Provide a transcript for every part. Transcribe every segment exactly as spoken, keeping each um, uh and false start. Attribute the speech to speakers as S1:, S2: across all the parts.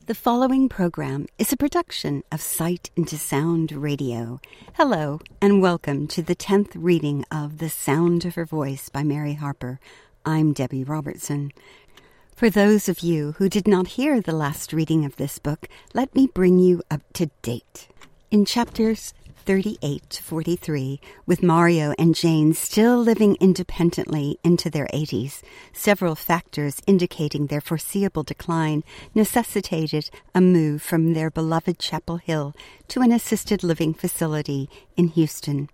S1: The following program is a production of Sight into Sound Radio. Hello, and welcome to the tenth reading of The Sound of Her Voice by Mary Harper. I'm Debbie Robertson. For those of you who did not hear the last reading of this book, let me bring you up to date. In chapters thirty-eight to forty-three, with Mario and Jane still living independently into their eighties, several factors indicating their foreseeable decline necessitated a move from their beloved Chapel Hill to an assisted living facility in Houston.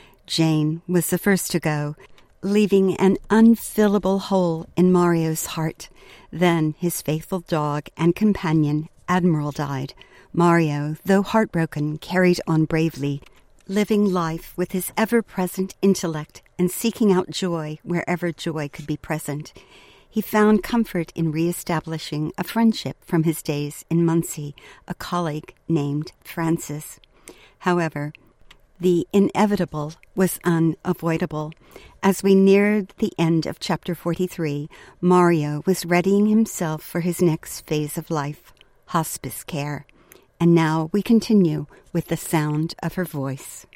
S1: Jane was the first to go, leaving an unfillable hole in Mario's heart. Then his faithful dog and companion, Admiral, died. Mario, though heartbroken, carried on bravely, living life with his ever-present intellect and seeking out joy wherever joy could be present. He found comfort in re-establishing a friendship from his days in Muncie, a colleague named Frances. However, the inevitable was unavoidable. As we neared the end of chapter forty-three, Mario was readying himself for his next phase of life, hospice care. And now we continue with the sound of her voice.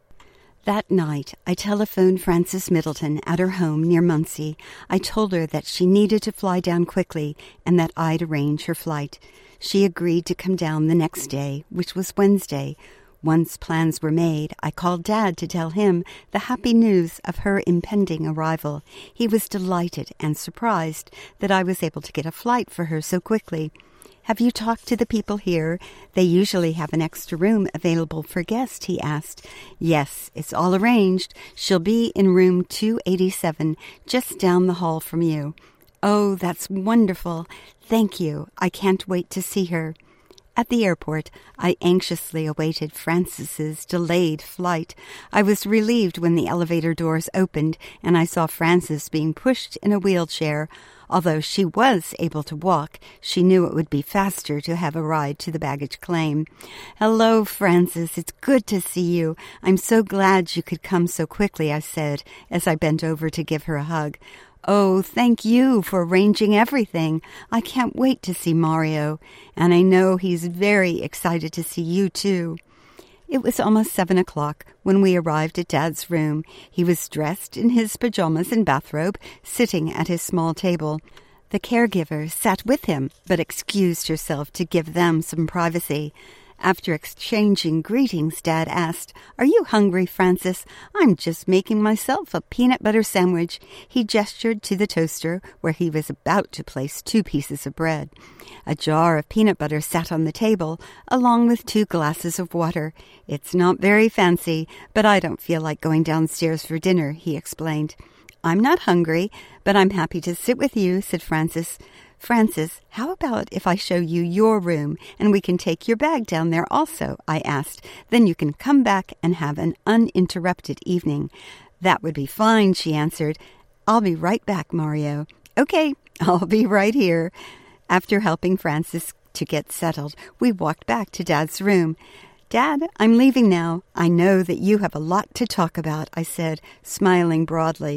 S1: That night, I telephoned Frances Middleton at her home near Muncie. I told her that she needed to fly down quickly and that I'd arrange her flight. She agreed to come down the next day, which was Wednesday. Once plans were made, I called Dad to tell him the happy news of her impending arrival. He was delighted and surprised that I was able to get a flight for her so quickly. "Have you talked to the people here? They usually have an extra room available for guests," he asked. "Yes, it's all arranged. She'll be in room two eighty-seven, just down the hall from you." "Oh, that's wonderful. Thank you. I can't wait to see her." At the airport, I anxiously awaited Frances's delayed flight. I was relieved when the elevator doors opened and I saw Frances being pushed in a wheelchair. Although she was able to walk, she knew it would be faster to have a ride to the baggage claim. "Hello, Frances. It's good to see you. I'm so glad you could come so quickly," I said as I bent over to give her a hug. "Oh, thank you for arranging everything. I can't wait to see Mario, and I know he's very excited to see you, too." It was almost seven o'clock when we arrived at Dad's room. He was dressed in his pajamas and bathrobe, sitting at his small table. The caregiver sat with him, but excused herself to give them some privacy. After exchanging greetings, Dad asked, "Are you hungry, Frances? I'm just making myself a peanut butter sandwich." He gestured to the toaster, where he was about to place two pieces of bread. A jar of peanut butter sat on the table, along with two glasses of water. "It's not very fancy, but I don't feel like going downstairs for dinner," he explained. "I'm not hungry, but I'm happy to sit with you," said Frances. "Frances, how about if I show you your room and we can take your bag down there also?" I asked. "Then you can come back and have an uninterrupted evening." "That would be fine," she answered. "I'll be right back, Mario." "Okay, I'll be right here." After helping Frances to get settled, we walked back to Dad's room. "Dad, I'm leaving now. I know that you have a lot to talk about," I said, smiling broadly.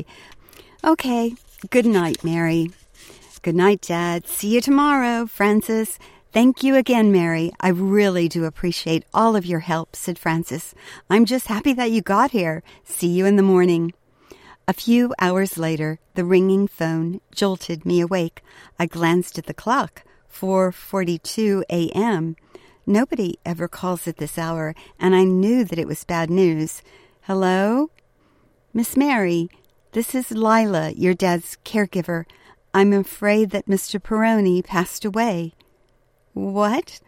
S1: "Okay, good night, Mary." "Good night, Dad. See you tomorrow, Frances." "Thank you again, Mary. I really do appreciate all of your help," said Frances. "I'm just happy that you got here. See you in the morning." A few hours later, the ringing phone jolted me awake. I glanced at the clock. four forty-two a.m. Nobody ever calls at this hour, and I knew that it was bad news. "Hello? Miss Mary, this is Lila, your dad's caregiver. I'm afraid that Mister Peroni passed away." "What?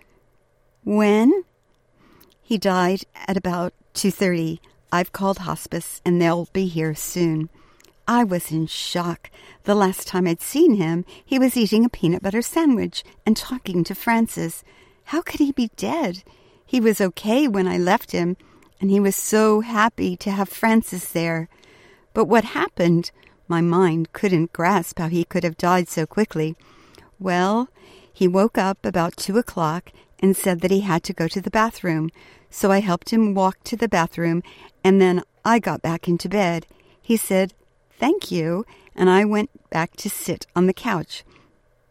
S1: When?" "He died at about two thirty. I've called hospice, and they'll be here soon." I was in shock. The last time I'd seen him, he was eating a peanut butter sandwich and talking to Frances. How could he be dead? He was okay when I left him, and he was so happy to have Frances there. But what happened? My mind couldn't grasp how he could have died so quickly. Well, he woke up about two o'clock and said that he had to go to the bathroom. So I helped him walk to the bathroom, and then I got back into bed. He said, "Thank you," and I went back to sit on the couch.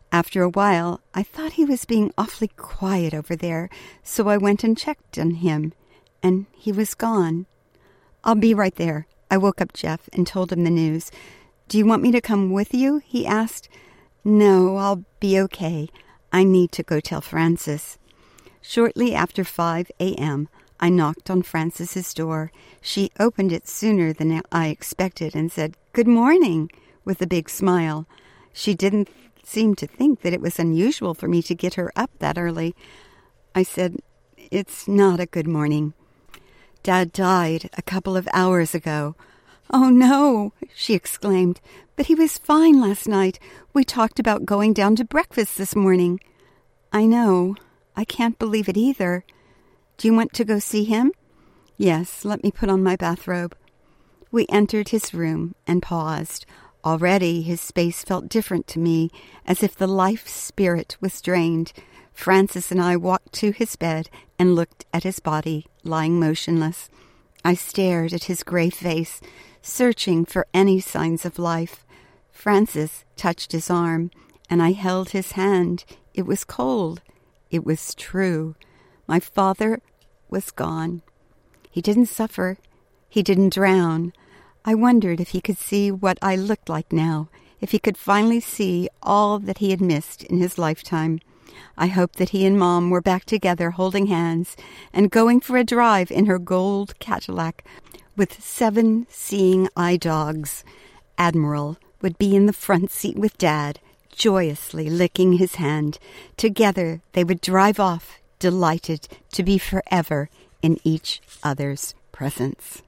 S1: After a while, I thought he was being awfully quiet over there, so I went and checked on him, and he was gone. "I'll be right there." I woke up Jeff and told him the news. "Do you want me to come with you?" he asked. "No, I'll be okay. I need to go tell Frances." Shortly after five a.m., I knocked on Frances's door. She opened it sooner than I expected and said, "Good morning," with a big smile. She didn't seem to think that it was unusual for me to get her up that early. I said, "It's not a good morning. Dad died a couple of hours ago." "Oh, no," she exclaimed. "But he was fine last night. We talked about going down to breakfast this morning." "I know. I can't believe it either. Do you want to go see him?" "Yes, let me put on my bathrobe." We entered his room and paused. Already his space felt different to me, as if the life spirit was drained. Frances and I walked to his bed and looked at his body, lying motionless. I stared at his gray face, searching for any signs of life. Frances touched his arm, and I held his hand. It was cold. It was true. My father was gone. He didn't suffer. He didn't drown. I wondered if he could see what I looked like now, if he could finally see all that he had missed in his lifetime. I hoped that he and Mom were back together holding hands and going for a drive in her gold Cadillac with seven seeing eye dogs. Admiral would be in the front seat with Dad, joyously licking his hand. Together they would drive off, delighted to be forever in each other's presence.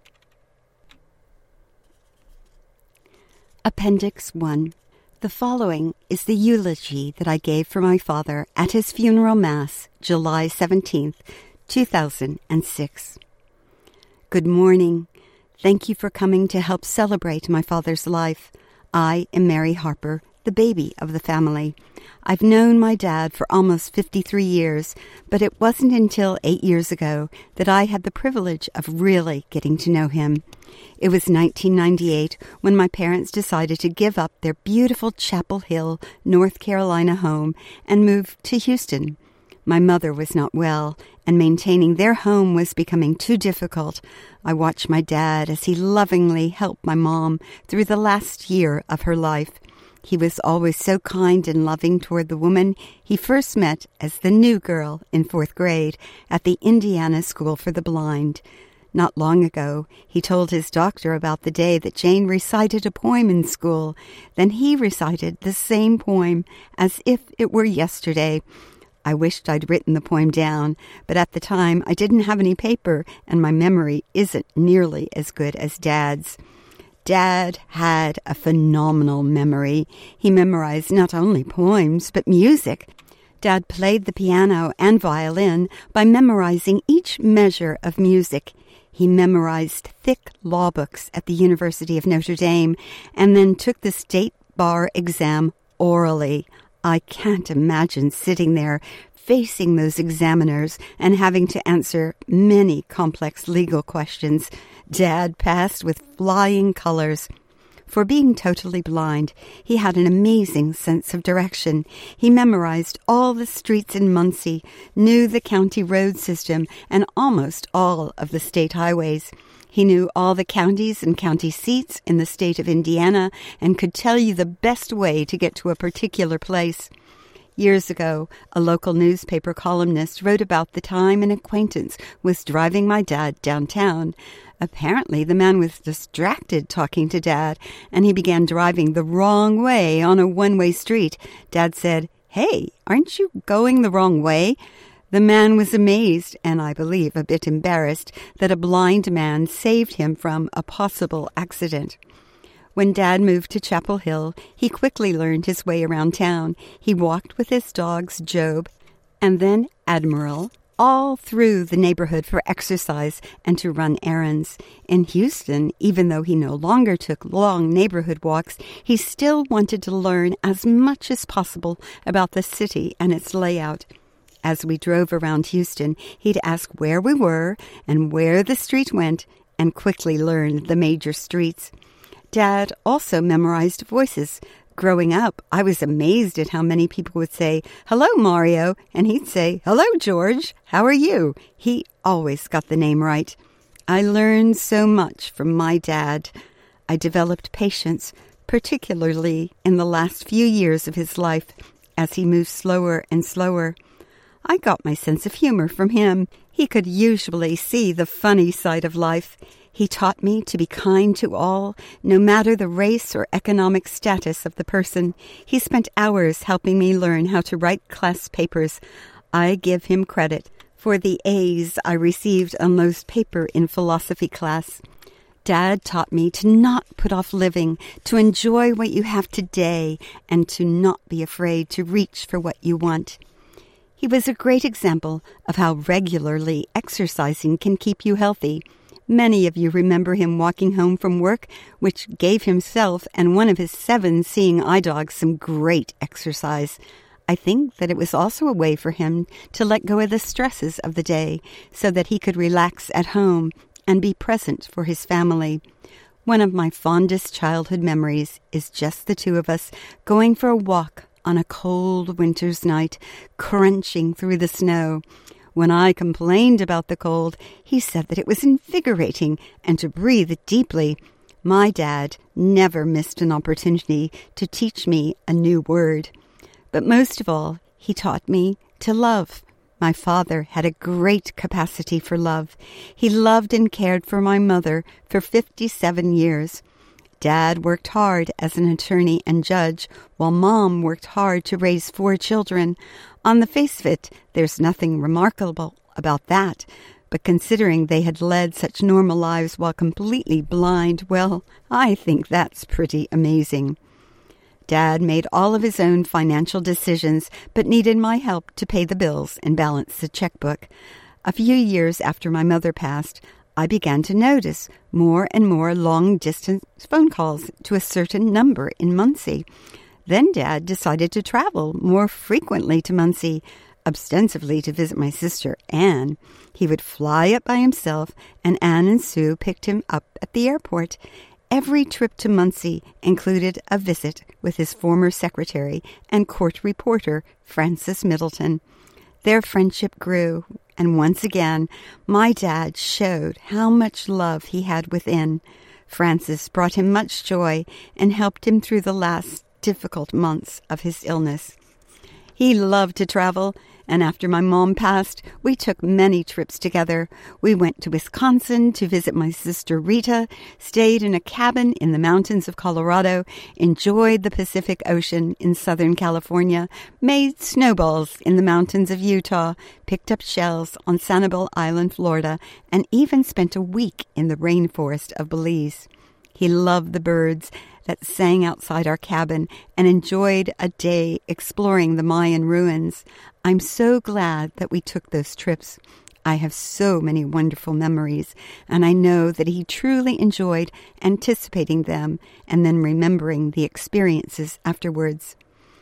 S1: Appendix one. The following is the eulogy that I gave for my father at his funeral mass, July seventeenth, two thousand six. Good morning. Thank you for coming to help celebrate my father's life. I am Mary Harper, the baby of the family. I've known my dad for almost fifty-three years, but it wasn't until eight years ago that I had the privilege of really getting to know him. It was nineteen ninety-eight when my parents decided to give up their beautiful Chapel Hill, North Carolina home and move to Houston. My mother was not well, and maintaining their home was becoming too difficult. I watched my dad as he lovingly helped my mom through the last year of her life. He was always so kind and loving toward the woman he first met as the new girl in fourth grade at the Indiana School for the Blind. Not long ago, he told his doctor about the day that Jane recited a poem in school. Then he recited the same poem as if it were yesterday. I wished I'd written the poem down, but at the time I didn't have any paper, and my memory isn't nearly as good as Dad's. Dad had a phenomenal memory. He memorized not only poems, but music. Dad played the piano and violin by memorizing each measure of music. He memorized thick law books at the University of Notre Dame and then took the state bar exam orally. I can't imagine sitting there facing those examiners and having to answer many complex legal questions. Dad passed with flying colors. For being totally blind, he had an amazing sense of direction. He memorized all the streets in Muncie, knew the county road system, and almost all of the state highways. He knew all the counties and county seats in the state of Indiana and could tell you the best way to get to a particular place. Years ago, a local newspaper columnist wrote about the time an acquaintance was driving my dad downtown. Apparently, the man was distracted talking to Dad, and he began driving the wrong way on a one-way street. Dad said, "Hey, aren't you going the wrong way?" The man was amazed, and I believe a bit embarrassed, that a blind man saved him from a possible accident. When Dad moved to Chapel Hill, he quickly learned his way around town. He walked with his dogs, Job, and then Admiral, all through the neighborhood for exercise and to run errands. In Houston, even though he no longer took long neighborhood walks, he still wanted to learn as much as possible about the city and its layout. As we drove around Houston, he'd ask where we were and where the street went, and quickly learned the major streets. Dad also memorized voices, Growing up, I was amazed at how many people would say, "Hello, Mario," and he'd say, "Hello, George. How are you?" He always got the name right. I learned so much from my dad. I developed patience, particularly in the last few years of his life, as he moved slower and slower. I got my sense of humor from him. He could usually see the funny side of life. He taught me to be kind to all, no matter the race or economic status of the person. He spent hours helping me learn how to write class papers. I give him credit for the A's I received on those paper in philosophy class. Dad taught me to not put off living, to enjoy what you have today, and to not be afraid to reach for what you want. He was a great example of how regularly exercising can keep you healthy. Many of you remember him walking home from work, which gave himself and one of his seven seeing eye dogs some great exercise. I think that it was also a way for him to let go of the stresses of the day so that he could relax at home and be present for his family. One of my fondest childhood memories is just the two of us going for a walk on a cold winter's night, crunching through the snow. When I complained about the cold, he said that it was invigorating and to breathe deeply. My dad never missed an opportunity to teach me a new word. But most of all, he taught me to love. My father had a great capacity for love. He loved and cared for my mother for fifty-seven years. Dad worked hard as an attorney and judge, while Mom worked hard to raise four children. On the face of it, there's nothing remarkable about that, but considering they had led such normal lives while completely blind, well, I think that's pretty amazing. Dad made all of his own financial decisions, but needed my help to pay the bills and balance the checkbook. A few years after my mother passed, I began to notice more and more long-distance phone calls to a certain number in Muncie. Then Dad decided to travel more frequently to Muncie, ostensibly to visit my sister, Anne. He would fly up by himself, and Anne and Sue picked him up at the airport. Every trip to Muncie included a visit with his former secretary and court reporter, Francis Middleton. Their friendship grew, and once again, my dad showed how much love he had within. Francis brought him much joy and helped him through the last difficult months of his illness. He loved to travel, and after my mom passed, we took many trips together. We went to Wisconsin to visit my sister Rita, stayed in a cabin in the mountains of Colorado, enjoyed the Pacific Ocean in Southern California, made snowballs in the mountains of Utah, picked up shells on Sanibel Island, Florida, and even spent a week in the rainforest of Belize. He loved the birds that sang outside our cabin and enjoyed a day exploring the Mayan ruins. I'm so glad that we took those trips. I have so many wonderful memories, and I know that he truly enjoyed anticipating them and then remembering the experiences afterwards.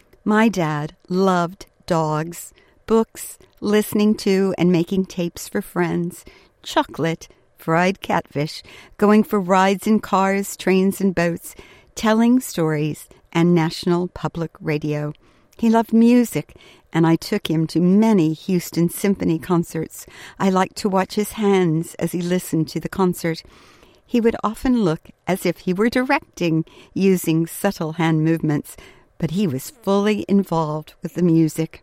S1: My dad loved dogs, books, listening to and making tapes for friends, chocolate, fried catfish, going for rides in cars, trains, and boats, telling stories, and National Public Radio. He loved music, and I took him to many Houston Symphony concerts. I liked to watch his hands as he listened to the concert. He would often look as if he were directing, using subtle hand movements, but he was fully involved with the music.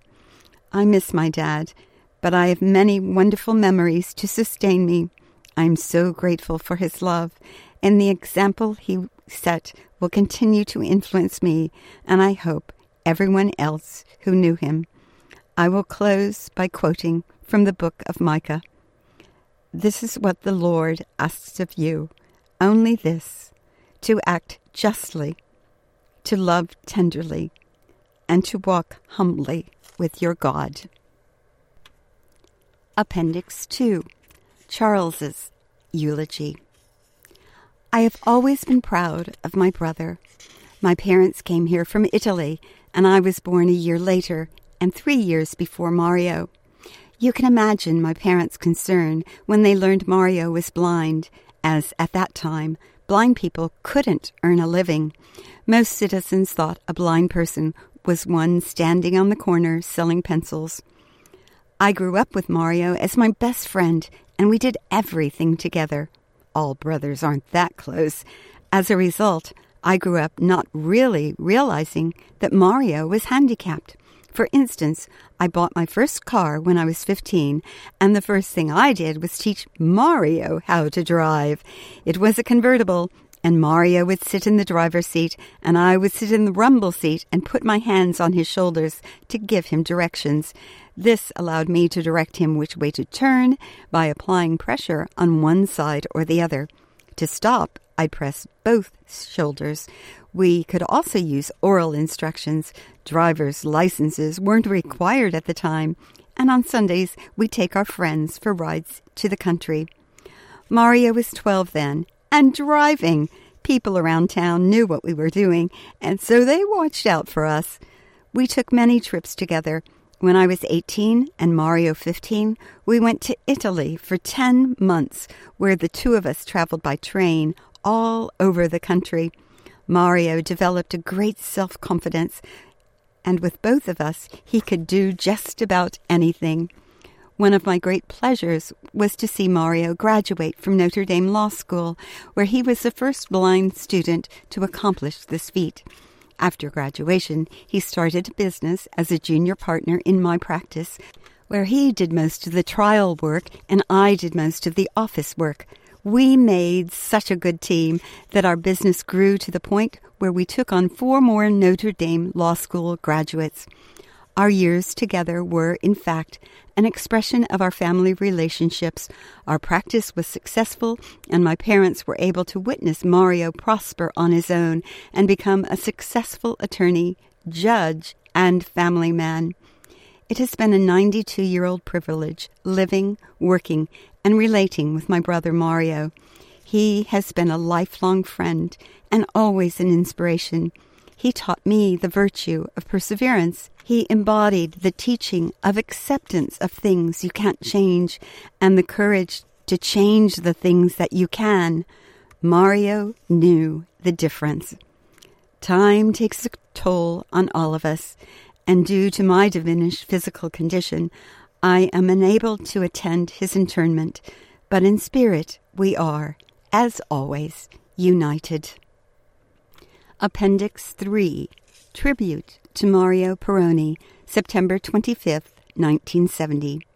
S1: I miss my dad, but I have many wonderful memories to sustain me. I'm so grateful for his love, and the example he set will continue to influence me, and I hope everyone else who knew him. I will close by quoting from the book of Micah. This is what the Lord asks of you, only this, to act justly, to love tenderly, and to walk humbly with your God. Appendix two. Charles's eulogy. I have always been proud of my brother. My parents came here from Italy, and I was born a year later, and three years before Mario. You can imagine my parents' concern when they learned Mario was blind, as at that time blind people couldn't earn a living. Most citizens thought a blind person was one standing on the corner selling pencils. I grew up with Mario as my best friend, and we did everything together. All brothers aren't that close. As a result, I grew up not really realizing that Mario was handicapped. For instance, I bought my first car when I was fifteen, and the first thing I did was teach Mario how to drive. It was a convertible, and Mario would sit in the driver's seat, and I would sit in the rumble seat and put my hands on his shoulders to give him directions. This allowed me to direct him which way to turn by applying pressure on one side or the other. To stop, I'd press both shoulders. We could also use oral instructions. Driver's licenses weren't required at the time, and on Sundays we'd take our friends for rides to the country. Mario was twelve then, and driving. People around town knew what we were doing, and so they watched out for us. We took many trips together. When I was eighteen and Mario fifteen, we went to Italy for ten months, where the two of us traveled by train all over the country. Mario developed a great self-confidence, and with both of us, he could do just about anything. One of my great pleasures was to see Mario graduate from Notre Dame Law School, where he was the first blind student to accomplish this feat. After graduation, he started a business as a junior partner in my practice, where he did most of the trial work and I did most of the office work. We made such a good team that our business grew to the point where we took on four more Notre Dame Law School graduates. Our years together were, in fact, an expression of our family relationships. Our practice was successful, and my parents were able to witness Mario prosper on his own and become a successful attorney, judge, and family man. It has been a ninety-two-year-old privilege living, working, and relating with my brother Mario. He has been a lifelong friend and always an inspiration. He taught me the virtue of perseverance. He embodied the teaching of acceptance of things you can't change and the courage to change the things that you can. Mario knew the difference. Time takes a toll on all of us, and due to my diminished physical condition, I am unable to attend his interment, but in spirit we are, as always, united. Appendix three, Tribute to Mario Perrone, September twenty-fifth, nineteen seventy.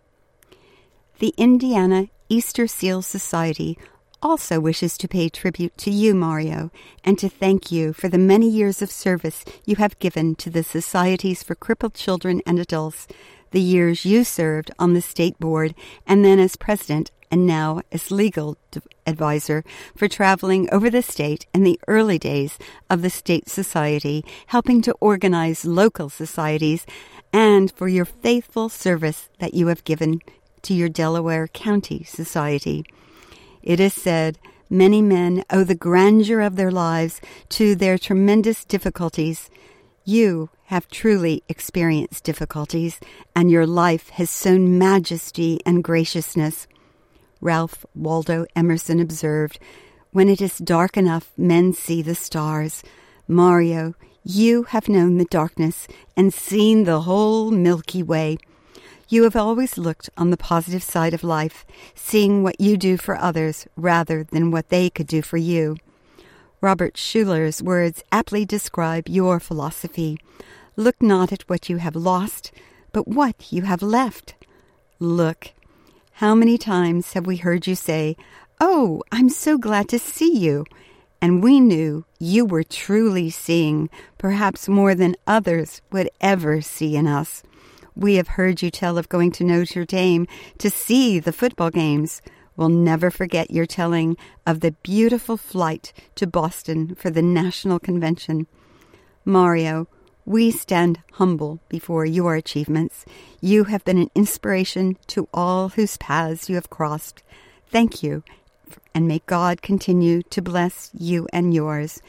S1: The Indiana Easter Seal Society also wishes to pay tribute to you, Mario, and to thank you for the many years of service you have given to the Societies for Crippled Children and Adults, the years you served on the state board, and then as president and now as legal advisor for traveling over the state in the early days of the state society, helping to organize local societies, and for your faithful service that you have given to your Delaware County Society. It is said many men owe the grandeur of their lives to their tremendous difficulties. You have truly experienced difficulties, and your life has sown majesty and graciousness. Ralph Waldo Emerson observed, "When it is dark enough, men see the stars." Mario, you have known the darkness and seen the whole Milky Way. You have always looked on the positive side of life, seeing what you do for others rather than what they could do for you. Robert Schuller's words aptly describe your philosophy. Look not at what you have lost, but what you have left. Look. How many times have we heard you say, "Oh, I'm so glad to see you," and we knew you were truly seeing, perhaps more than others would ever see in us. We have heard you tell of going to Notre Dame to see the football games. We'll never forget your telling of the beautiful flight to Boston for the National Convention. Mario, we stand humble before your achievements. You have been an inspiration to all whose paths you have crossed. Thank you, and may God continue to bless you and yours.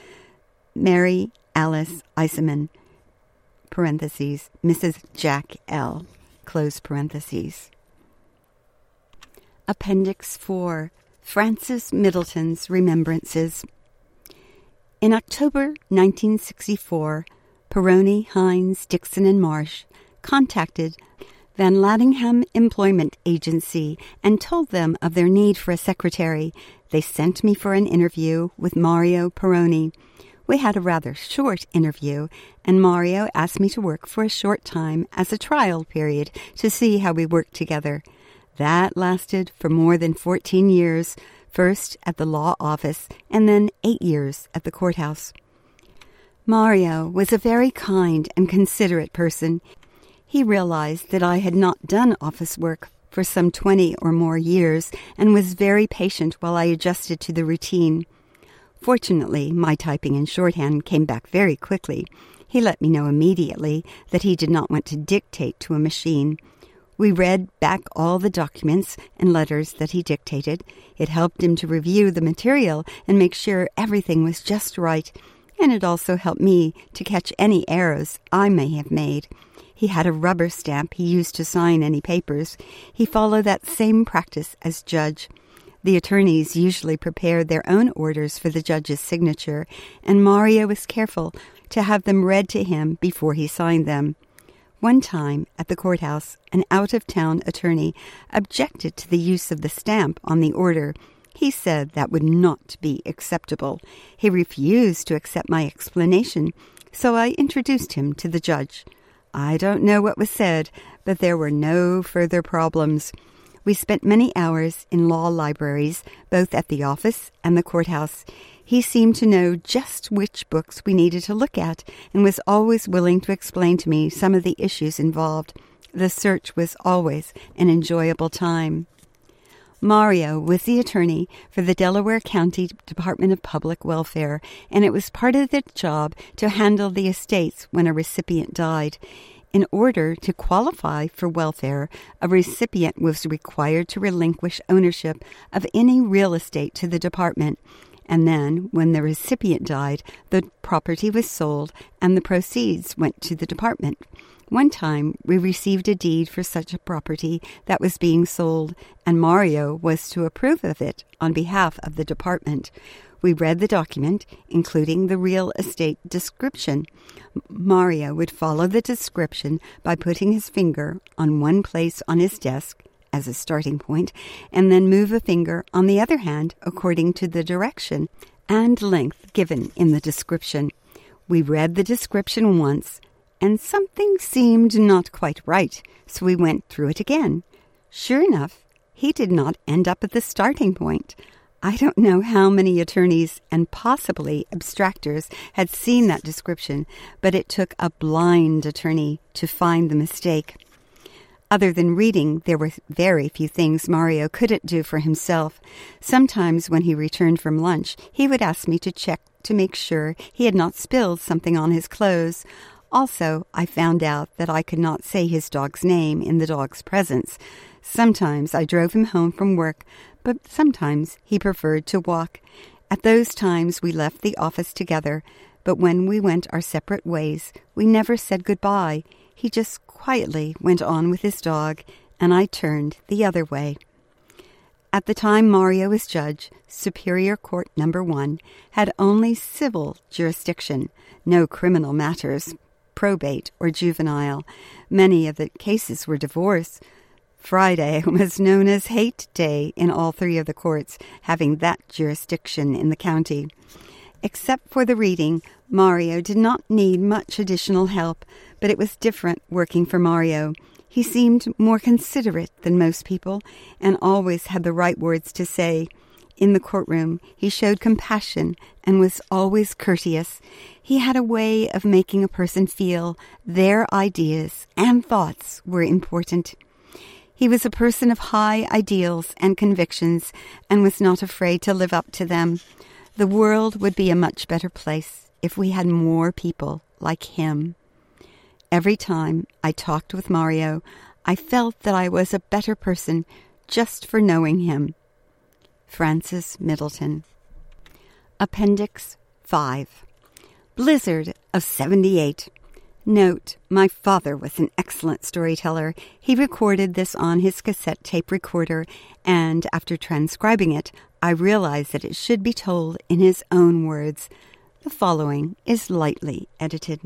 S1: Mary Alice Eisenman, parentheses, Missus Jack L., close parentheses. Appendix four, Francis Middleton's Remembrances. In October nineteen sixty-four, Peroni, Hines, Dixon, and Marsh contacted Van Lattingham Employment Agency and told them of their need for a secretary. They sent me for an interview with Mario Peroni. We had a rather short interview, and Mario asked me to work for a short time as a trial period to see how we worked together. That lasted for more than fourteen years, first at the law office and then eight years at the courthouse. Mario was a very kind and considerate person. He realized that I had not done office work for some twenty or more years and was very patient while I adjusted to the routine. Fortunately, my typing and shorthand came back very quickly. He let me know immediately that he did not want to dictate to a machine. We read back all the documents and letters that he dictated. It helped him to review the material and make sure everything was just right, and it also helped me to catch any errors I may have made. He had a rubber stamp he used to sign any papers. He followed that same practice as judge. The attorneys usually prepared their own orders for the judge's signature, and Mario was careful to have them read to him before he signed them. One time, at the courthouse, an out-of-town attorney objected to the use of the stamp on the order. He said that would not be acceptable. He refused to accept my explanation, so I introduced him to the judge. I don't know what was said, but there were no further problems. We spent many hours in law libraries, both at the office and the courthouse. He seemed to know just which books we needed to look at and was always willing to explain to me some of the issues involved. The search was always an enjoyable time. Mario was the attorney for the Delaware County Department of Public Welfare, and it was part of their job to handle the estates when a recipient died. In order to qualify for welfare, a recipient was required to relinquish ownership of any real estate to the department, and then, when the recipient died, the property was sold and the proceeds went to the department. One time, we received a deed for such a property that was being sold, and Mario was to approve of it on behalf of the department. We read the document, including the real estate description. Mario would follow the description by putting his finger on one place on his desk as a starting point, and then move a finger on the other hand according to the direction and length given in the description. We read the description once, and something seemed not quite right, so we went through it again. Sure enough, he did not end up at the starting point. I don't know how many attorneys and possibly abstractors had seen that description, but it took a blind attorney to find the mistake. Other than reading, there were very few things Mario couldn't do for himself. Sometimes when he returned from lunch, he would ask me to check to make sure he had not spilled something on his clothes. Also, I found out that I could not say his dog's name in the dog's presence. Sometimes I drove him home from work, but sometimes he preferred to walk. At those times we left the office together, but when we went our separate ways, we never said goodbye. He just quietly went on with his dog, and I turned the other way. At the time Mario was judge, Superior Court Number One had only civil jurisdiction, no criminal matters, probate or juvenile. Many of the cases were divorce. Friday was known as Hate Day in all three of the courts, having that jurisdiction in the county. Except for the reading, Mario did not need much additional help, but it was different working for Mario. He seemed more considerate than most people and always had the right words to say. In the courtroom, he showed compassion and was always courteous. He had a way of making a person feel their ideas and thoughts were important. He was a person of high ideals and convictions and was not afraid to live up to them. The world would be a much better place if we had more people like him. Every time I talked with Mario, I felt that I was a better person just for knowing him. Frances Middleton. Appendix five. Blizzard of seventy-eight. Note, my father was an excellent storyteller. He recorded this on his cassette tape recorder, and after transcribing it, I realized that it should be told in his own words. The following is lightly edited.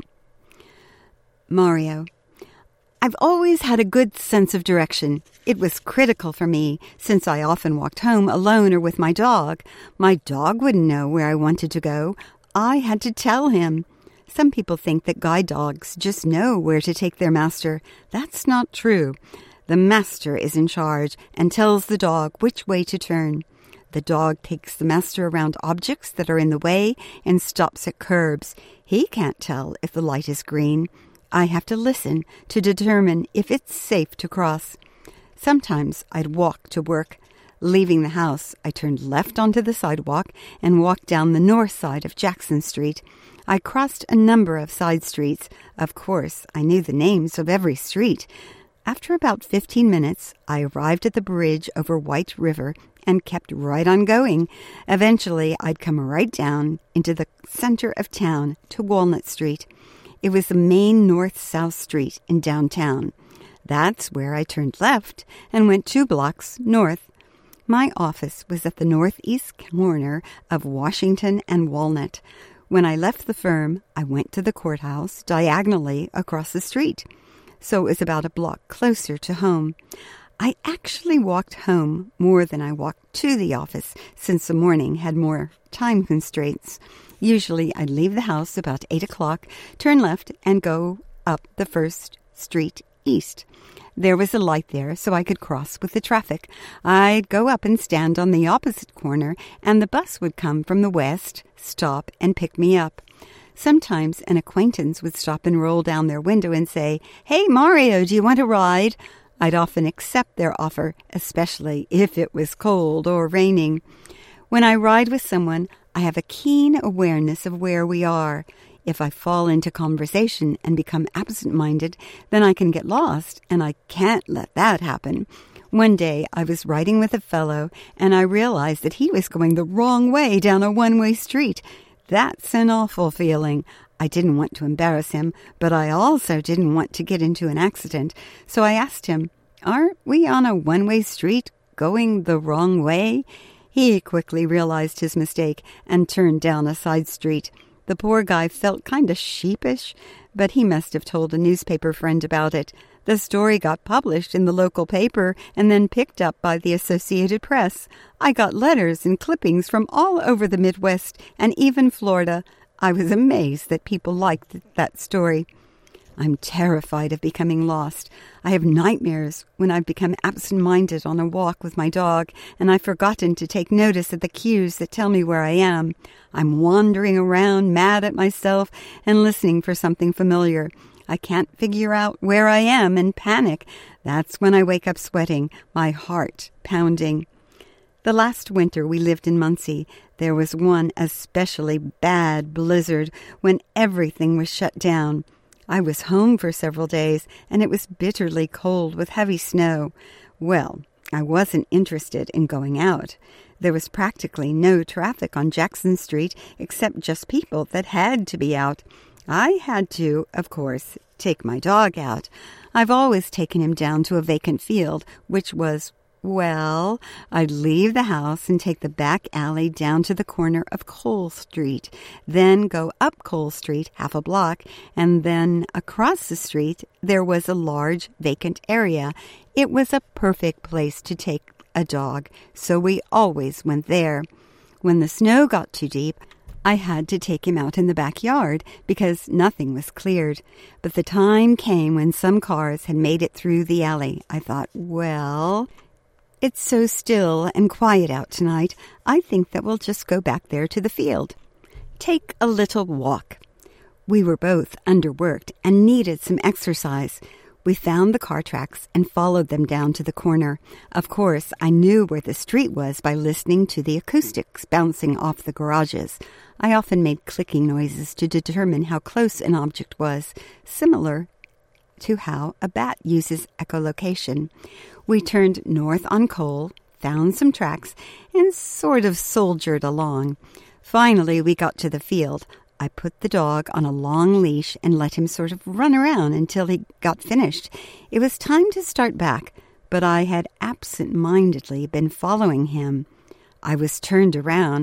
S1: Mario. I've always had a good sense of direction. It was critical for me, since I often walked home alone or with my dog. My dog wouldn't know where I wanted to go. I had to tell him. Some people think that guide dogs just know where to take their master. That's not true. The master is in charge and tells the dog which way to turn. The dog takes the master around objects that are in the way and stops at curbs. He can't tell if the light is green. I have to listen to determine if it's safe to cross. Sometimes I'd walk to work. Leaving the house, I turned left onto the sidewalk and walked down the north side of Jackson Street. I crossed a number of side streets. Of course, I knew the names of every street. After about fifteen minutes, I arrived at the bridge over White River and kept right on going. Eventually, I'd come right down into the center of town to Walnut Street. It was the main north-south street in downtown. That's where I turned left and went two blocks north. My office was at the northeast corner of Washington and Walnut. When I left the firm, I went to the courthouse diagonally across the street, so it was about a block closer to home. I actually walked home more than I walked to the office, since the morning had more time constraints. Usually I'd leave the house about eight o'clock, turn left, and go up the first street east. There was a light there, so I could cross with the traffic. I'd go up and stand on the opposite corner, and the bus would come from the west, stop, and pick me up. Sometimes an acquaintance would stop and roll down their window and say, "Hey, Mario, do you want a ride?" I'd often accept their offer, especially if it was cold or raining. When I ride with someone, I have a keen awareness of where we are. If I fall into conversation and become absent-minded, then I can get lost, and I can't let that happen. One day, I was riding with a fellow, and I realized that he was going the wrong way down a one-way street. That's an awful feeling. I didn't want to embarrass him, but I also didn't want to get into an accident. So I asked him, "Aren't we on a one-way street going the wrong way?" He quickly realized his mistake and turned down a side street. The poor guy felt kind of sheepish, but he must have told a newspaper friend about it. The story got published in the local paper and then picked up by the Associated Press. I got letters and clippings from all over the Midwest and even Florida. I was amazed that people liked that story. I'm terrified of becoming lost. I have nightmares when I've become absent-minded on a walk with my dog, and I've forgotten to take notice of the cues that tell me where I am. I'm wandering around, mad at myself, and listening for something familiar. I can't figure out where I am and panic. That's when I wake up sweating, my heart pounding. The last winter we lived in Muncie, there was one especially bad blizzard when everything was shut down. I was home for several days, and it was bitterly cold with heavy snow. Well, I wasn't interested in going out. There was practically no traffic on Jackson Street except just people that had to be out. I had to, of course, take my dog out. I've always taken him down to a vacant field, which was, well, I'd leave the house and take the back alley down to the corner of Cole Street, then go up Cole Street half a block, and then across the street there was a large vacant area. It was a perfect place to take a dog, so we always went there. When the snow got too deep, I had to take him out in the backyard because nothing was cleared. But the time came when some cars had made it through the alley. I thought, well, it's so still and quiet out tonight, I think that we'll just go back there to the field. Take a little walk. We were both underworked and needed some exercise. We found the car tracks and followed them down to the corner. Of course, I knew where the street was by listening to the acoustics bouncing off the garages. I often made clicking noises to determine how close an object was, similar to how a bat uses echolocation. We turned north on Cole, found some tracks, and sort of soldiered along. Finally, we got to the field. I put the dog on a long leash and let him sort of run around until he got finished. It was time to start back, but I had absent-mindedly been following him. I was turned around,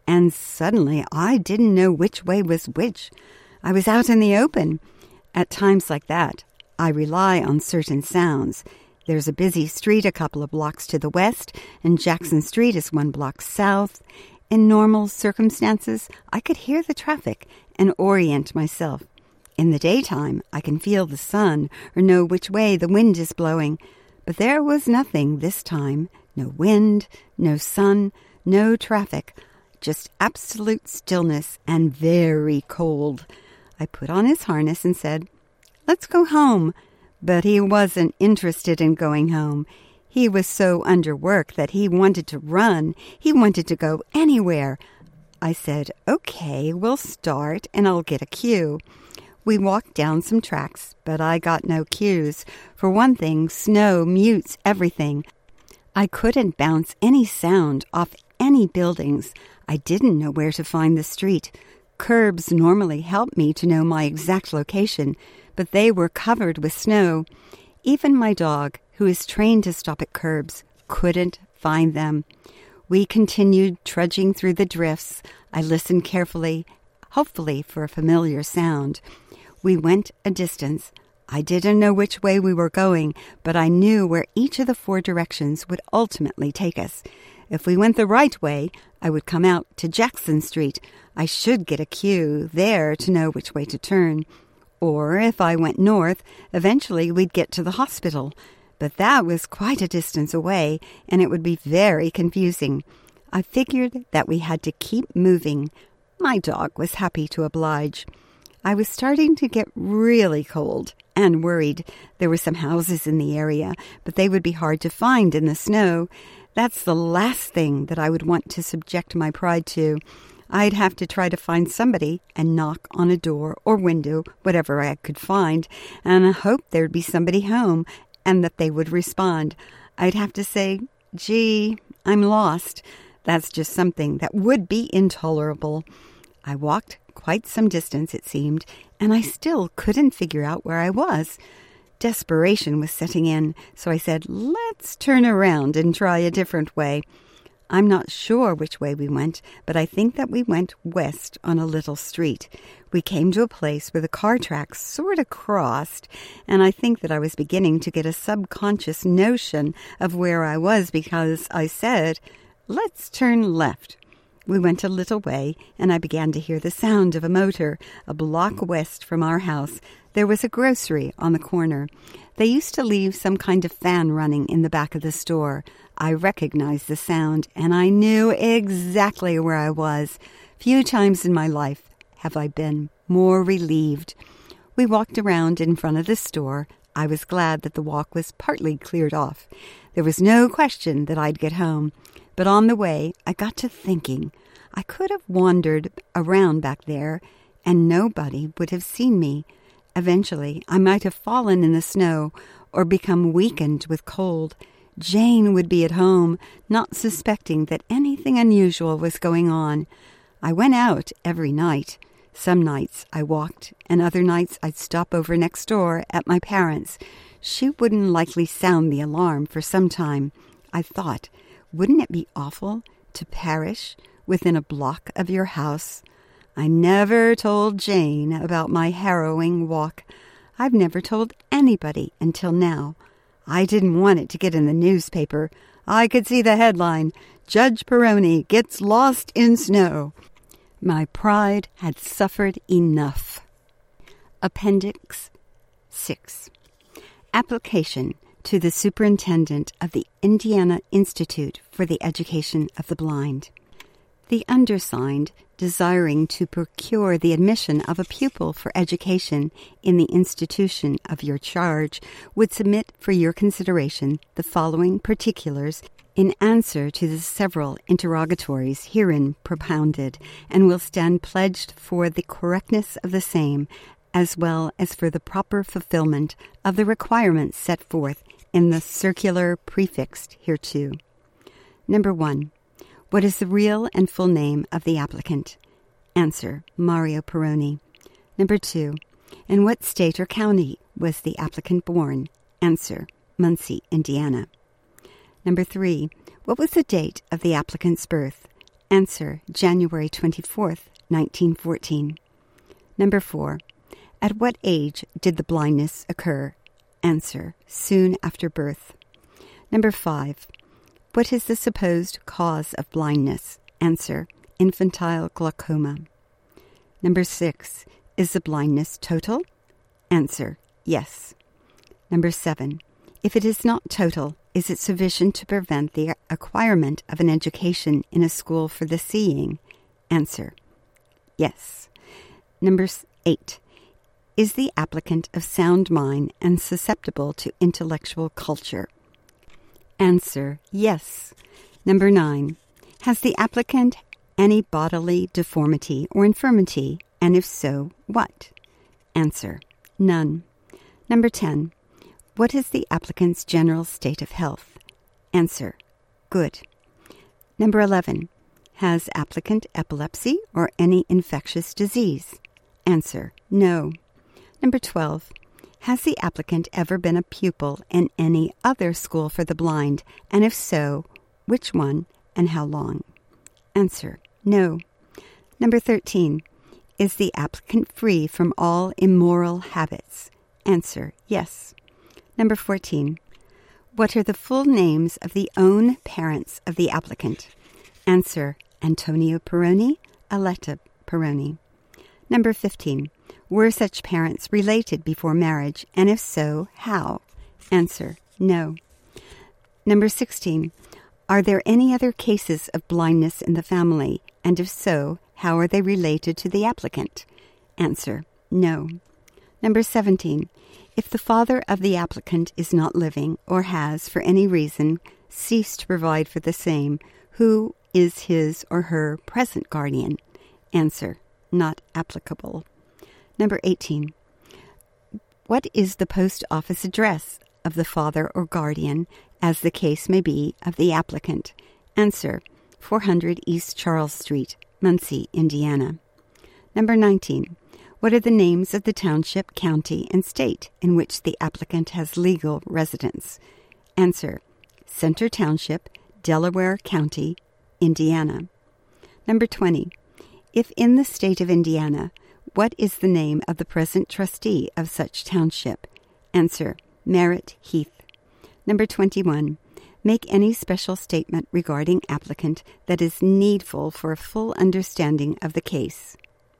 S1: and suddenly I didn't know which way was which. I was out in the open. At times like that, I rely on certain sounds. There's a busy street a couple of blocks to the west, and Jackson Street is one block south. In normal circumstances, I could hear the traffic and orient myself. In the daytime, I can feel the sun or know which way the wind is blowing. But there was nothing this time. No wind, no sun, no traffic. Just absolute stillness and very cold. I put on his harness and said, "Let's go home." But he wasn't interested in going home. He was so underworked that he wanted to run. He wanted to go anywhere. I said, "Okay, we'll start and I'll get a cue." We walked down some tracks, but I got no cues. For one thing, snow mutes everything. I couldn't bounce any sound off any buildings. I didn't know where to find the street. Curbs normally help me to know my exact location, but they were covered with snow. Even my dog, who is trained to stop at curbs, couldn't find them. We continued trudging through the drifts. I listened carefully, hopefully for a familiar sound. We went a distance. I didn't know which way we were going, but I knew where each of the four directions would ultimately take us. If we went the right way, I would come out to Jackson Street. I should get a cue there to know which way to turn. Or if I went north, eventually we'd get to the hospital. But that was quite a distance away, and it would be very confusing. I figured that we had to keep moving. My dog was happy to oblige. I was starting to get really cold and worried. There were some houses in the area, but they would be hard to find in the snow. That's the last thing that I would want to subject my pride to. I'd have to try to find somebody and knock on a door or window, whatever I could find, and I hope there'd be somebody home and that they would respond. I'd have to say, "Gee, I'm lost." That's just something that would be intolerable. I walked quite some distance, it seemed, and I still couldn't figure out where I was. Desperation was setting in, so I said, "Let's turn around and try a different way." I'm not sure which way we went, but I think that we went west on a little street. We came to a place where the car tracks sort of crossed, and I think that I was beginning to get a subconscious notion of where I was because I said, "Let's turn left." We went a little way, and I began to hear the sound of a motor. A block west from our house, there was a grocery on the corner. They used to leave some kind of fan running in the back of the store. I recognized the sound, and I knew exactly where I was. Few times in my life have I been more relieved. We walked around in front of the store. I was glad that the walk was partly cleared off. There was no question that I'd get home. But on the way, I got to thinking. I could have wandered around back there, and nobody would have seen me. Eventually, I might have fallen in the snow or become weakened with cold. Jane would be at home, not suspecting that anything unusual was going on. I went out every night. Some nights I walked, and other nights I'd stop over next door at my parents'. She wouldn't likely sound the alarm for some time. I thought, wouldn't it be awful to perish within a block of your house? I never told Jane about my harrowing walk. I've never told anybody until now. I didn't want it to get in the newspaper. I could see the headline, "Judge Peroni Gets Lost in Snow." My pride had suffered enough. Appendix six. Application to the Superintendent of the Indiana Institute for the Education of the Blind. The undersigned, desiring to procure the admission of a pupil for education in the institution of your charge, would submit for your consideration the following particulars in answer to the several interrogatories herein propounded, and will stand pledged for the correctness of the same, as well as for the proper fulfillment of the requirements set forth in the circular prefixed hereto. Number one. What is the real and full name of the applicant? Answer, Mario Peroni. Number two. In what state or county was the applicant born? Answer, Muncie, Indiana. Number three. What was the date of the applicant's birth? Answer, January twenty-fourth, nineteen fourteen. Number four, at what age did the blindness occur? Answer, soon after birth. Number five, what is the supposed cause of blindness? Answer, infantile glaucoma. Number six, is the blindness total? Answer, yes. Number seven, if it is not total, is it sufficient to prevent the acquirement of an education in a school for the seeing? Answer, yes. Number eight, is the applicant of sound mind and susceptible to intellectual culture? Answer, yes. Number nine, has the applicant any bodily deformity or infirmity, and if so, what? Answer, none. Number ten, what is the applicant's general state of health? Answer, good. Number eleven, has applicant epilepsy or any infectious disease? Answer, no. Number twelve, has the applicant ever been a pupil in any other school for the blind, and if so, which one and how long? Answer, no. Number thirteen, is the applicant free from all immoral habits? Answer, yes. Number fourteen, what are the full names of the own parents of the applicant? Answer, Antonio Peroni, Aletta Peroni. Number fifteen, were such parents related before marriage, and if so, how? Answer, no. Number sixteen, are there any other cases of blindness in the family, and if so, how are they related to the applicant? Answer, no. Number seventeen, if the father of the applicant is not living or has, for any reason, ceased to provide for the same, who is his or her present guardian? Answer, not applicable. Number eighteen, what is the post office address of the father or guardian, as the case may be, of the applicant? Answer, four hundred East Charles Street, Muncie, Indiana. Number nineteen, what are the names of the township, county, and state in which the applicant has legal residence? Answer, Center Township, Delaware County, Indiana. Number twenty, if in the state of Indiana, what is the name of the present trustee of such township? Answer, Merritt Heath. Number twenty-one, make any special statement regarding applicant that is needful for a full understanding of the case.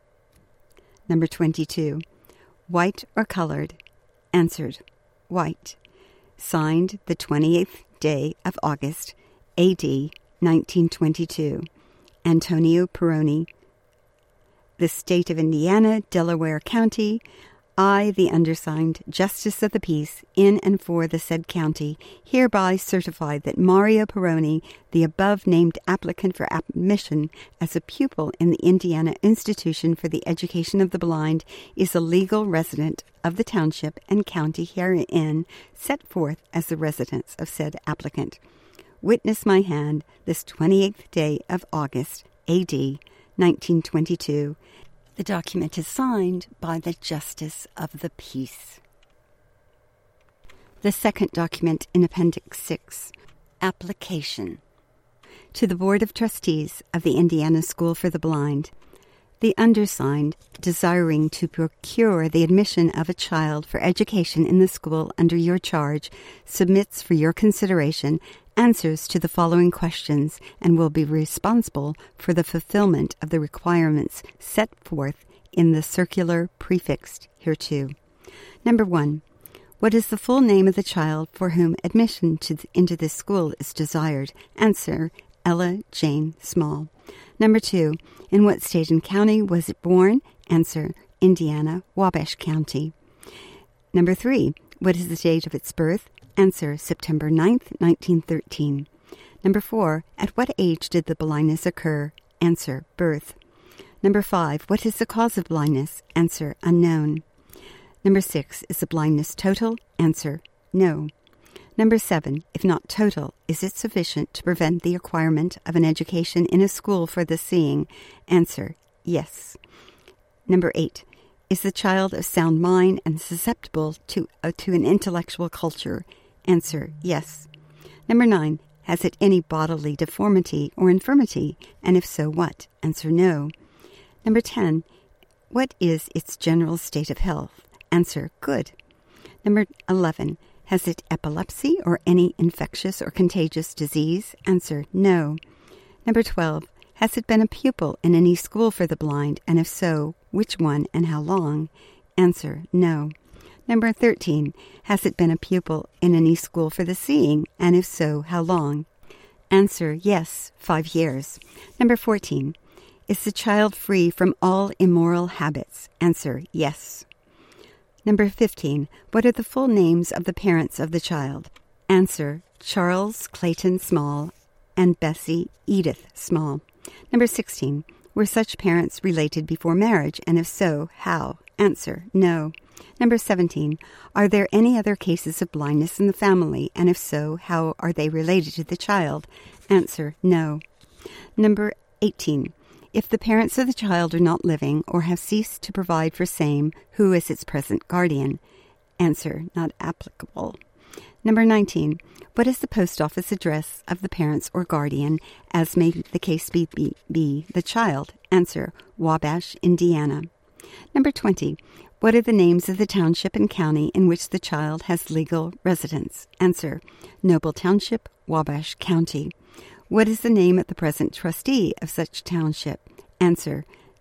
S1: Number twenty-two, white or colored? Answered, white. Signed the twenty-eighth day of August, A D nineteen twenty-two. Antonio Peroni. The State of Indiana, Delaware County. I, the undersigned, Justice of the Peace, in and for the said county, hereby certify that Mario Peroni, the above-named applicant for admission as a pupil in the Indiana Institution for the Education of the Blind, is a legal resident of the township and county herein set forth as the residence of said applicant. Witness my hand this twenty-eighth day of August, A D nineteen twenty-two. The document is signed by the Justice of the Peace. The second document in Appendix six, Application. To the Board of Trustees of the Indiana School for the Blind, the undersigned, desiring to procure the admission of a child for education in the school under your charge, submits for your consideration answers to the following questions and will be responsible for the fulfillment of the requirements set forth in the circular prefixed hereto. Number one, what is the full name of the child for whom admission to th- into this school is desired? Answer, Ella Jane Small. Number two, in what state and county was it born? Answer, Indiana, Wabash County. Number three, what is the date of its birth? Answer, September ninth, nineteen thirteen. Number four, at what age did the blindness occur? Answer, birth. Number five, what is the cause of blindness? Answer, unknown. Number six, is the blindness total? Answer, no. Number seven, if not total, is it sufficient to prevent the acquirement of an education in a school for the seeing? Answer, yes. Number eight, is the child of sound mind and susceptible to, uh, to an intellectual culture? Answer, yes. Number nine, has it any bodily deformity or infirmity? And if so, what? Answer no. Number ten, what is its general state of health? Answer good. Number eleven, has it epilepsy or any infectious or contagious disease? Answer no. Number twelve, has it been a pupil in any school for the blind? And if so, which one and how long? Answer no. Number thirteen, has it been a pupil in any school for the seeing? And if so, how long? Answer yes, five years. Number fourteen, is the child free from all immoral habits? Answer yes. Number fifteen, what are the full names of the parents of the child? Answer, Charles Clayton Small and Bessie Edith Small. Number sixteen, were such parents related before marriage? And if so, how? Answer, no. Number seventeen, are there any other cases of blindness in the family? And if so, how are they related to the child? Answer, no. Number eighteen, if the parents of the child are not living or have ceased to provide for same, who is its present guardian? Answer, not applicable. Number nineteen, what is the post office address of the parents or guardian, as may the case be, be, be the child? Answer, Wabash, Indiana. Number twenty, what are the names of the township and county in which the child has legal residence? Answer, Noble Township, Wabash County. What is the name of the present trustee of such township? Answer,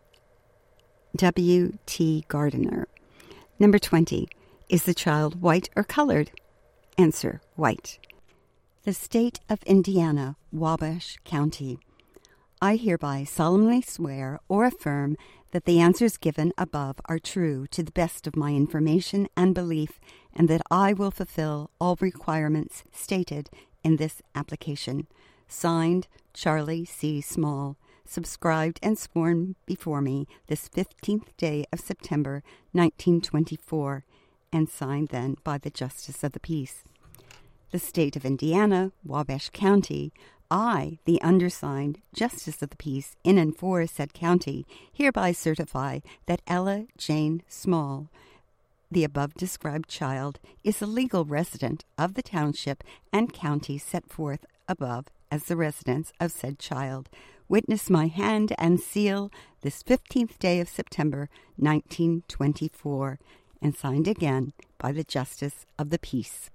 S1: W T Gardiner. Number twenty, is the child white or colored? Answer, white. The State of Indiana, Wabash County. I hereby solemnly swear or affirm that the answers given above are true to the best of my information and belief, and that I will fulfill all requirements stated in this application. Signed, Charlie C. Small, subscribed and sworn before me this fifteenth day of September, nineteen twenty-four, and signed then by the Justice of the Peace. The State of Indiana, Wabash County, I, the undersigned Justice of the Peace in and for said county, hereby certify that Ella Jane Small, the above-described child, is a legal resident of the township and county set forth above as the residence of said child. Witness my hand and seal this fifteenth day of September, nineteen twenty-four, and signed again by the Justice of the Peace.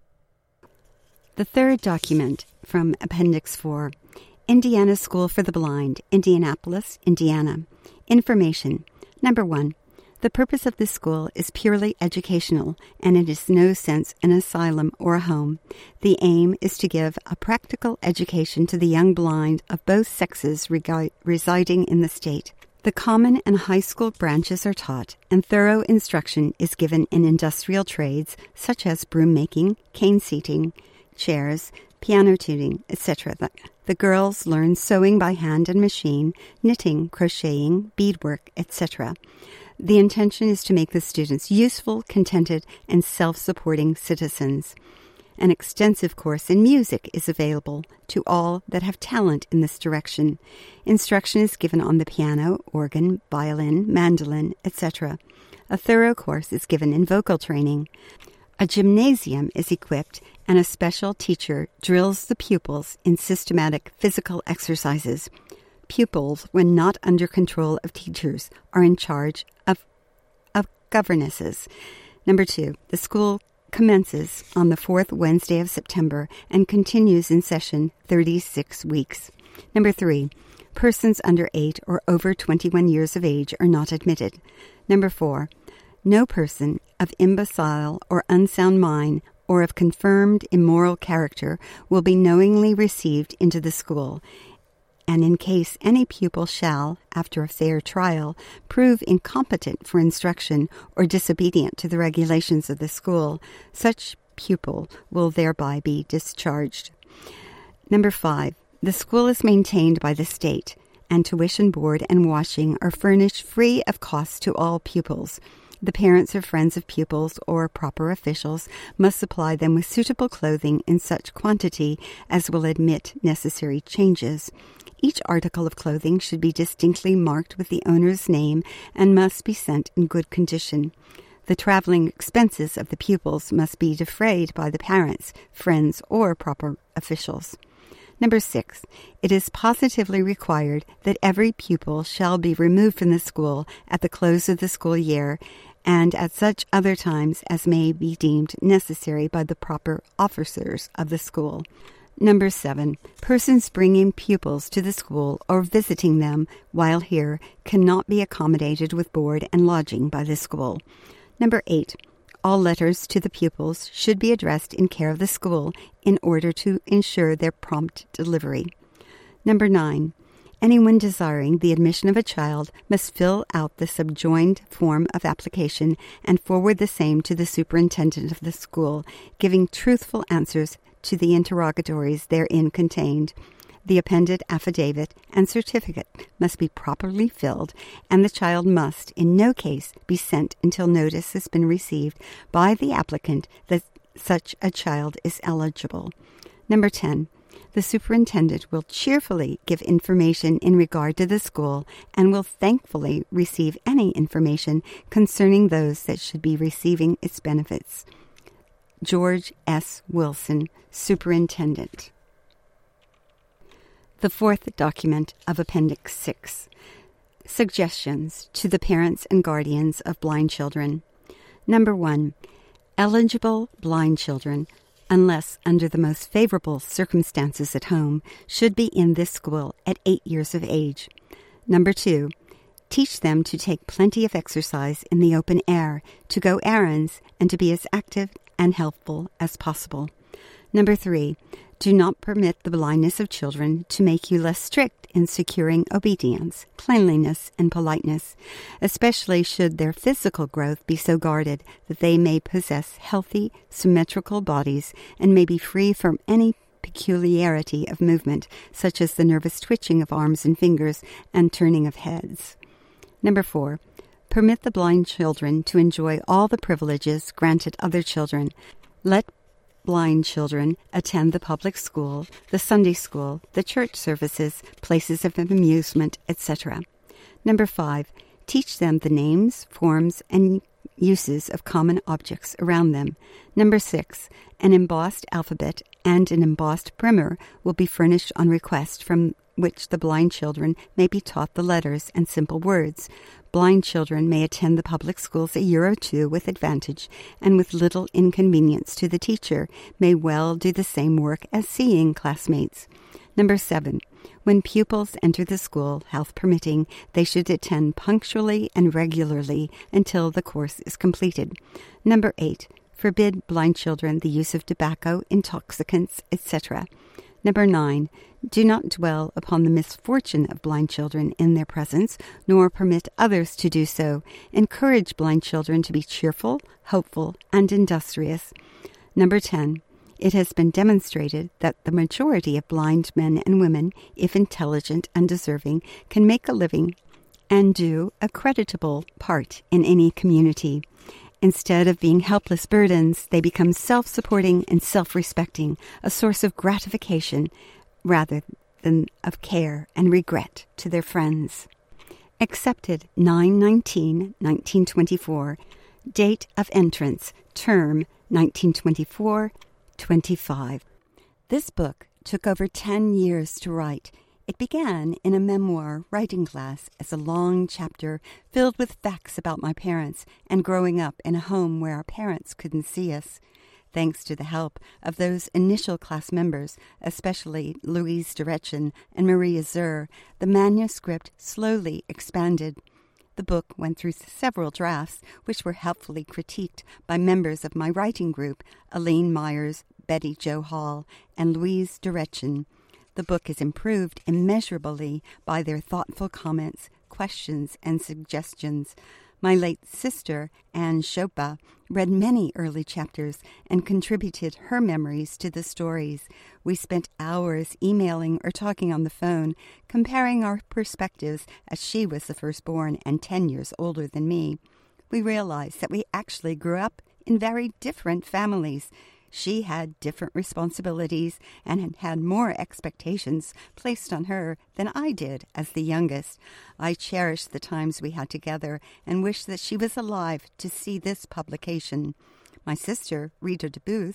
S1: The third document from Appendix four, Indiana School for the Blind, Indianapolis, Indiana. Information. Number one, the purpose of this school is purely educational, and it is in no sense an asylum or a home. The aim is to give a practical education to the young blind of both sexes regi- residing in the state. The common and high school branches are taught, and thorough instruction is given in industrial trades such as broom making, cane seating, chairs, piano tuning, et cetera. The girls learn sewing by hand and machine, knitting, crocheting, beadwork, et cetera. The intention is to make the students useful, contented, and self-supporting citizens. An extensive course in music is available to all that have talent in this direction. Instruction is given on the piano, organ, violin, mandolin, et cetera. A thorough course is given in vocal training. A gymnasium is equipped, and a special teacher drills the pupils in systematic physical exercises. Pupils, when not under control of teachers, are in charge of, of governesses. Number two, the school commences on the fourth Wednesday of September and continues in session thirty-six weeks. Number three, persons under eight or over twenty-one years of age are not admitted. Number four, no person of imbecile or unsound mind or of confirmed immoral character will be knowingly received into the school, and in case any pupil shall, after a fair trial, prove incompetent for instruction or disobedient to the regulations of the school, such pupil will thereby be discharged. Number five, the school is maintained by the state, and tuition, board, and washing are furnished free of cost to all pupils. The parents or friends of pupils or proper officials must supply them with suitable clothing in such quantity as will admit necessary changes. Each article of clothing should be distinctly marked with the owner's name and must be sent in good condition. The traveling expenses of the pupils must be defrayed by the parents, friends, or proper officials. Number six, it is positively required that every pupil shall be removed from the school at the close of the school year and at such other times as may be deemed necessary by the proper officers of the school. Number seven, persons bringing pupils to the school or visiting them while here cannot be accommodated with board and lodging by the school. Number eight, all letters to the pupils should be addressed in care of the school in order to ensure their prompt delivery. Number nine, anyone desiring the admission of a child must fill out the subjoined form of application and forward the same to the superintendent of the school, giving truthful answers to the interrogatories therein contained. The appended affidavit and certificate must be properly filled, and the child must in no case be sent until notice has been received by the applicant that such a child is eligible. Number ten. The superintendent will cheerfully give information in regard to the school and will thankfully receive any information concerning those that should be receiving its benefits. George S. Wilson, Superintendent. The fourth document of Appendix six. Suggestions to the parents and guardians of blind children. Number one. Eligible blind children, unless under the most favorable circumstances at home, should be in this school at eight years of age. Number two. Teach them to take plenty of exercise in the open air, to go errands, and to be as active and helpful as possible. Number three, do not permit the blindness of children to make you less strict in securing obedience, cleanliness, and politeness, especially should their physical growth be so guarded that they may possess healthy, symmetrical bodies and may be free from any peculiarity of movement, such as the nervous twitching of arms and fingers and turning of heads. Number four, permit the blind children to enjoy all the privileges granted other children. Let blind children attend the public school, the Sunday school, the church services, places of amusement, et cetera. Number five, teach them the names, forms, and uses of common objects around them. Number six, an embossed alphabet and an embossed primer will be furnished on request, from which the blind children may be taught the letters and simple words. Blind children may attend the public schools a year or two with advantage, and with little inconvenience to the teacher, may well do the same work as seeing classmates. Number seven, when pupils enter the school, health permitting, they should attend punctually and regularly until the course is completed. Number eight, forbid blind children the use of tobacco, intoxicants, et cetera. Number nine, do not dwell upon the misfortune of blind children in their presence, nor permit others to do so. Encourage blind children to be cheerful, hopeful, and industrious. Number ten, it has been demonstrated that the majority of blind men and women, if intelligent and deserving, can make a living and do a creditable part in any community. Instead of being helpless burdens, they become self-supporting and self-respecting, a source of gratification rather than of care and regret to their friends. Accepted nine nineteen nineteen twenty-four. Date of entrance, term nineteen twenty-four twenty-five. This book took over ten years to write. It began in a memoir writing class as a long chapter filled with facts about my parents and growing up in a home where our parents couldn't see us. Thanks to the help of those initial class members, especially Louise Duretchen and Maria Zur, the manuscript slowly expanded. The book went through several drafts, which were helpfully critiqued by members of my writing group, Aline Myers, Betty Jo Hall, and Louise Duretchen. The book is improved immeasurably by their thoughtful comments, questions, and suggestions. My late sister, Anne Chopa, read many early chapters and contributed her memories to the stories. We spent hours emailing or talking on the phone, comparing our perspectives as she was the firstborn and ten years older than me. We realized that we actually grew up in very different families. She had different responsibilities and had had more expectations placed on her than I did as the youngest. I cherish the times we had together and wish that she was alive to see this publication. My sister, Rita DeBooth,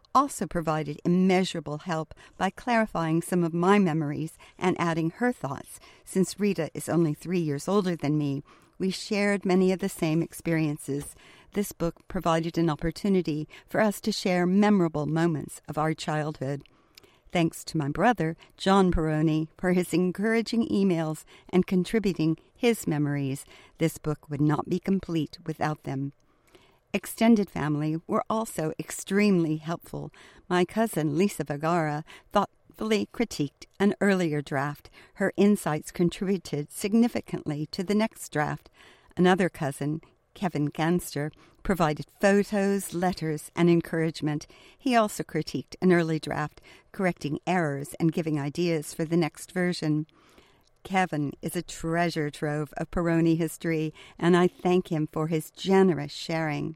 S1: also provided immeasurable help by clarifying some of my memories and adding her thoughts. Since Rita is only three years older than me, we shared many of the same experiences. This book provided an opportunity for us to share memorable moments of our childhood. Thanks to my brother, John Perroni, for his encouraging emails and contributing his memories. This book would not be complete without them. Extended family were also extremely helpful. My cousin, Lisa Vergara, thoughtfully critiqued an earlier draft. Her insights contributed significantly to the next draft. Another cousin, Kevin Ganster, provided photos, letters, and encouragement. He also critiqued an early draft, correcting errors and giving ideas for the next version. Kevin is a treasure trove of Perroni history, and I thank him for his generous sharing.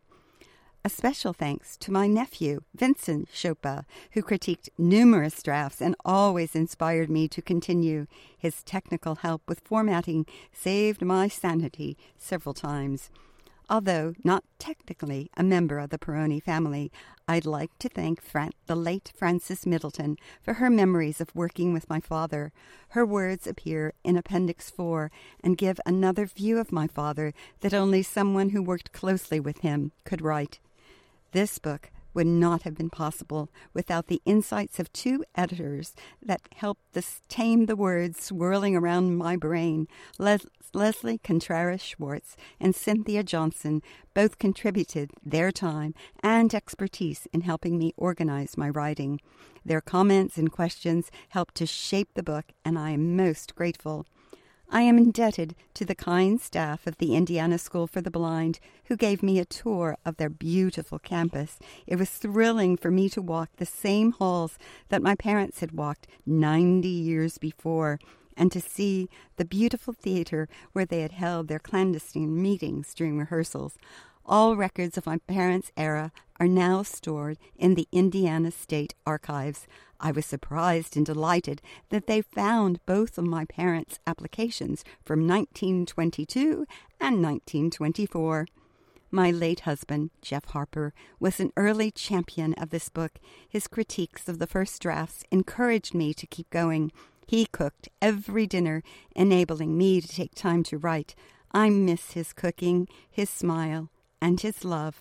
S1: A special thanks to my nephew, Vincent Chopa, who critiqued numerous drafts and always inspired me to continue. His technical help with formatting saved my sanity several times. Although not technically a member of the Perroni family, I'd like to thank Fran- the late Frances Middleton for her memories of working with my father. Her words appear in Appendix four and give another view of my father that only someone who worked closely with him could write. This book would not have been possible without the insights of two editors that helped this tame the words swirling around my brain. Les- Leslie Contreras-Schwartz and Cynthia Johnson both contributed their time and expertise in helping me organize my writing. Their comments and questions helped to shape the book, and I am most grateful. I am indebted to the kind staff of the Indiana School for the Blind who gave me a tour of their beautiful campus. It was thrilling for me to walk the same halls that my parents had walked ninety years before, and to see the beautiful theater where they had held their clandestine meetings during rehearsals. All records of my parents' era are now stored in the Indiana State Archives. I was surprised and delighted that they found both of my parents' applications from nineteen twenty-two and nineteen twenty-four. My late husband, Jeff Harper, was an early champion of this book. His critiques of the first drafts encouraged me to keep going. He cooked every dinner, enabling me to take time to write. I miss his cooking, his smile, and his love.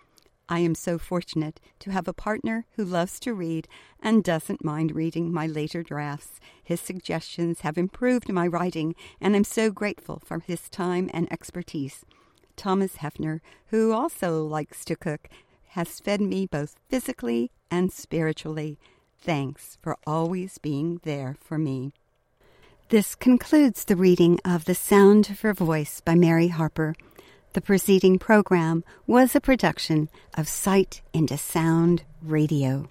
S1: I am so fortunate to have a partner who loves to read and doesn't mind reading my later drafts. His suggestions have improved my writing, and I'm so grateful for his time and expertise. Thomas Hefner, who also likes to cook, has fed me both physically and spiritually. Thanks for always being there for me. This concludes the reading of The Sound of Her Voice by Mary Harper. The preceding program was a production of Sight into Sound Radio.